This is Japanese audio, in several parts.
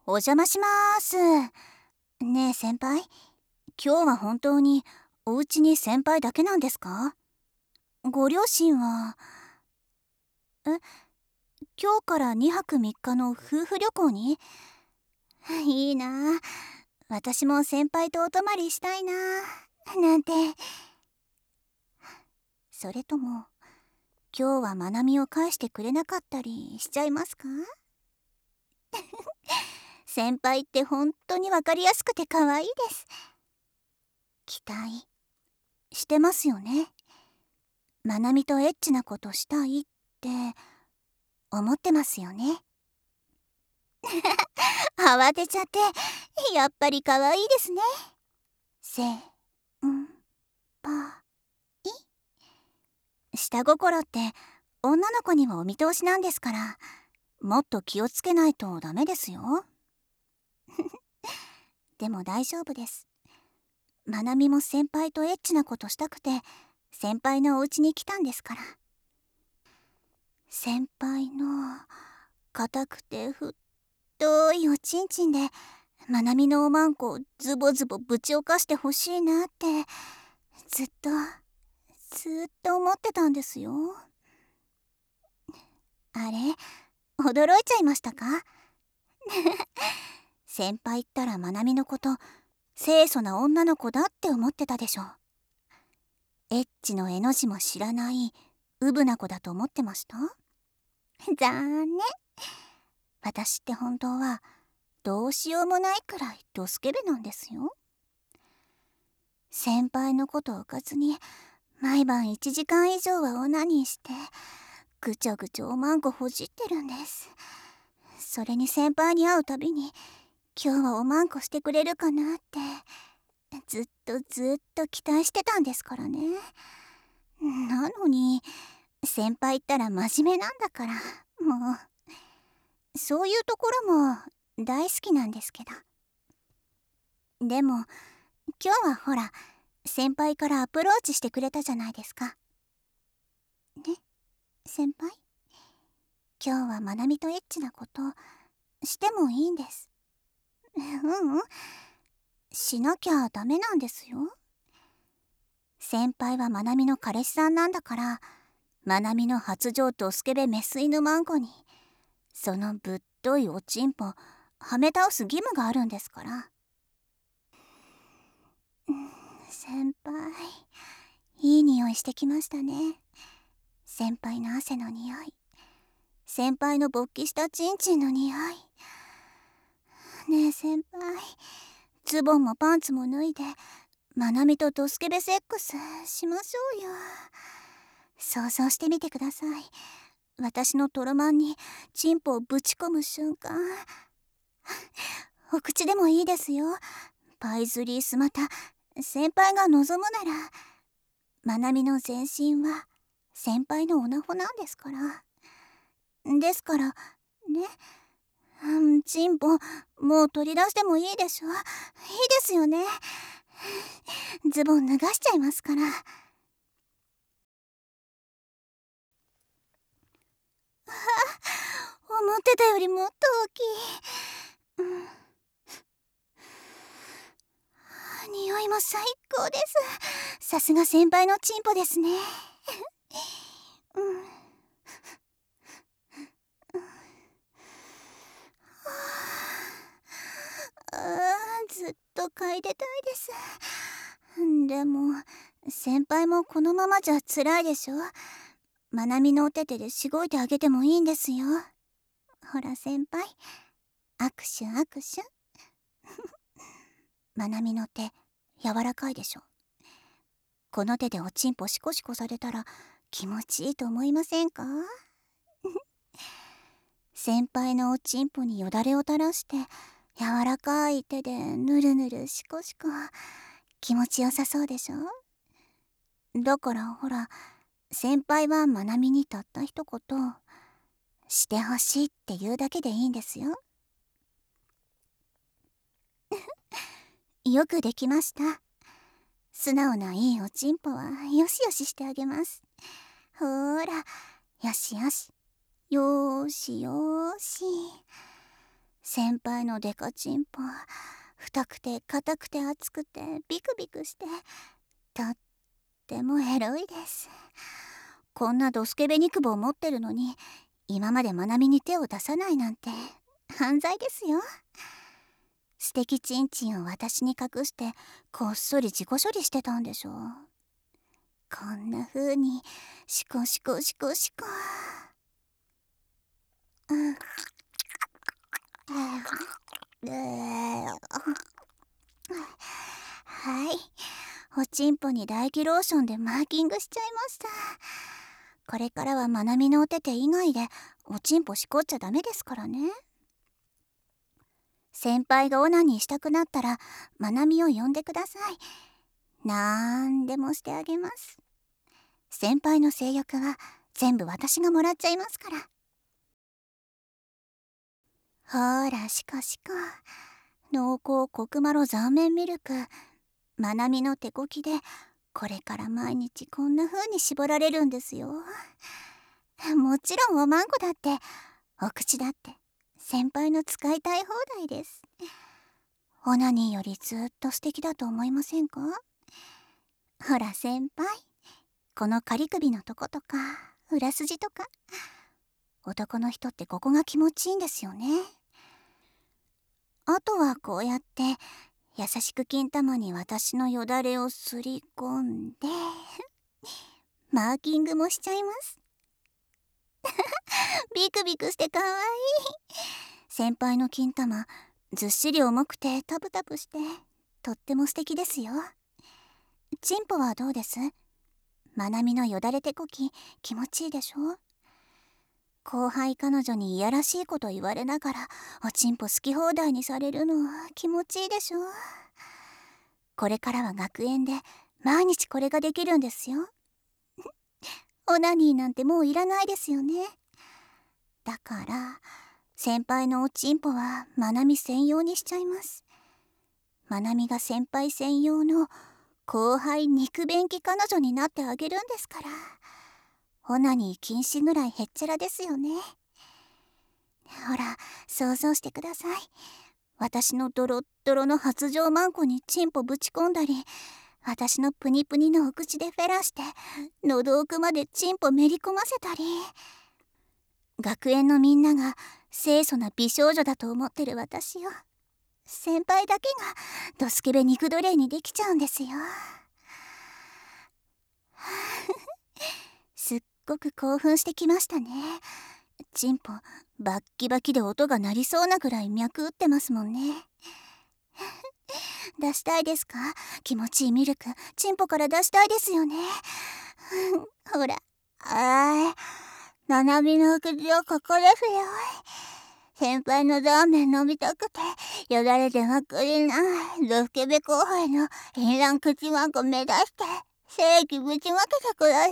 お邪魔します。ねえ先輩、今日は本当にお家に先輩だけなんですか？ご両親は。え、今日から2泊3日の夫婦旅行に？いいなあ。私も先輩とお泊まりしたいななんて。それとも今日はまなみを返してくれなかったりしちゃいますか？先輩って本当に分かりやすくて可愛いです。期待してますよね。まなみとエッチなことしたいって思ってますよね。慌てちゃって、やっぱり可愛いですね。せんぱい。下心って女の子にはお見通しなんですから、もっと気をつけないとダメですよ。でも大丈夫です。まなみも先輩とエッチなことしたくて先輩のお家に来たんですから。先輩の硬くて太いおちんちんでまなみのおまんこをズボズボぶちおかしてほしいなってずっと思ってたんですよ。あれ、驚いちゃいましたか？先輩ったらまなみのこと清楚な女の子だって思ってたでしょ。エッチの絵の字も知らないうぶな子だと思ってました？残念。私って本当はどうしようもないくらいドスケベなんですよ。先輩のことをおかずに毎晩1時間以上はオナニーしてぐちょぐちょおまんこほじってるんです。それに先輩に会うたびに今日はおまんこしてくれるかなってずっと期待してたんですからね。なのに先輩ったら真面目なんだから、もうそういうところも大好きなんですけど。でも今日はほら先輩からアプローチしてくれたじゃないですか。ね、先輩、今日はまなみとエッチなことしてもいいんです。しなきゃダメなんですよ。先輩はまなみの彼氏さんなんだから、まなみの発情とスケベメス犬マンコにそのぶっといおちんぽはめ倒す義務があるんですから。先輩、いい匂いしてきましたね。先輩の汗の匂い、先輩の勃起したチンチンの匂い。ねえ先輩、ズボンもパンツも脱いでまなみとドスケベセックスしましょうよ。想像してみてください。私のトロマンにチンポをぶち込む瞬間。お口でもいいですよ。パイズリースまた先輩が望むなら。まなみの全身は先輩のオナホなんですから。ですからね、チンポもう取り出してもいいでしょ。いいですよね。ズボン脱がしちゃいますから。思ってたよりもっと大きい。匂いも最高です。さすが先輩のチンポですね。ずっと嗅いでたいです。でも先輩もこのままじゃ辛いでしょ。まなみのお手手でしごいてあげてもいいんですよ。ほら先輩、握手握手。まなみの手柔らかいでしょ。この手でおちんぽシコシコされたら気持ちいいと思いませんか？先輩のおちんぽによだれを垂らして柔らかい手でぬるぬるシコシコ、気持ちよさそうでしょ。だからほら、先輩はまなみにたった一言してほしいって言うだけでいいんですよ。よくできました。素直ないいおちんぽはよしよししてあげます。ほーら、よしよし、よーしよーし。 先輩のデカチンポ、太くて硬くて熱くてビクビクして、とってもエロいです。こんなドスケベ肉棒持ってるのに、今までまなみに手を出さないなんて犯罪ですよ。素敵チンチンを私に隠してこっそり自己処理してたんでしょう。こんな風にシコシコシコシコ。はい、おちんぽに唾液ローションでマーキングしちゃいました。これからはまなみのお手手以外でおちんぽしこっちゃダメですからね。先輩がオナニーしたくなったらまなみを呼んでください。なんでもしてあげます。先輩の性欲は全部私がもらっちゃいますから。ほらシコシコ、濃厚コクマロ残麺ミルク、まなみの手こきでこれから毎日こんな風に絞られるんですよ。もちろんおまんこだってお口だって先輩の使いたい放題です。オナニーよりずっと素敵だと思いませんか？ほら先輩、この仮首のとことか裏筋とか、男の人ってここが気持ちいいんですよね。あとはこうやって優しく金玉に私のよだれをすり込んでマーキングもしちゃいます。ビクビクしてかわいい。先輩の金玉ずっしり重くてタプタプしてとっても素敵ですよ。チンポはどうです？まなみのよだれてこき気持ちいいでしょ？後輩彼女にいやらしいこと言われながらおちんぽ好き放題にされるの気持ちいいでしょ？これからは学園で毎日これができるんですよ。オナニーなんてもういらないですよね。だから先輩のおちんぽはまなみ専用にしちゃいます。まなみが先輩専用の後輩肉便器彼女になってあげるんですから。オナニー禁止ぐらいへっちゃらですよね。ほら想像してください。私のドロッドロの発情マンコにチンポぶち込んだり、私のプニプニのお口でフェラして喉奥までチンポめり込ませたり、学園のみんなが清楚な美少女だと思ってる私を先輩だけがドスケベ肉奴隷にできちゃうんですよ。すっごく興奮してきましたね。チンポバッキバキで音が鳴りそうなぐらい脈打ってますもんね。出したいですか？気持ちいいミルクチンポから出したいですよね。ほら、ななみの口はここですよ。先輩のラーメン飲みたくてよだれ出まくりなドスケベ後輩の淫乱口まんこ目指して正規ぶちまけてください。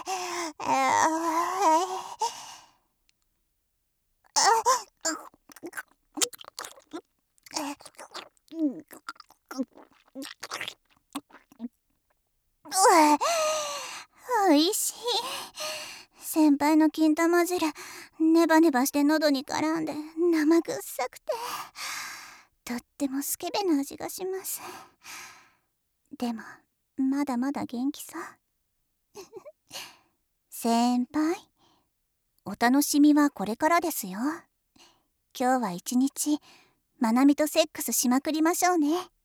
おいしい。先輩の金玉汁ネバネバして喉に絡んで生臭くてとってもスケベな味がします。でもまだまだ元気さ。先輩、お楽しみはこれからですよ。今日は一日まなみとセックスしまくりましょうね。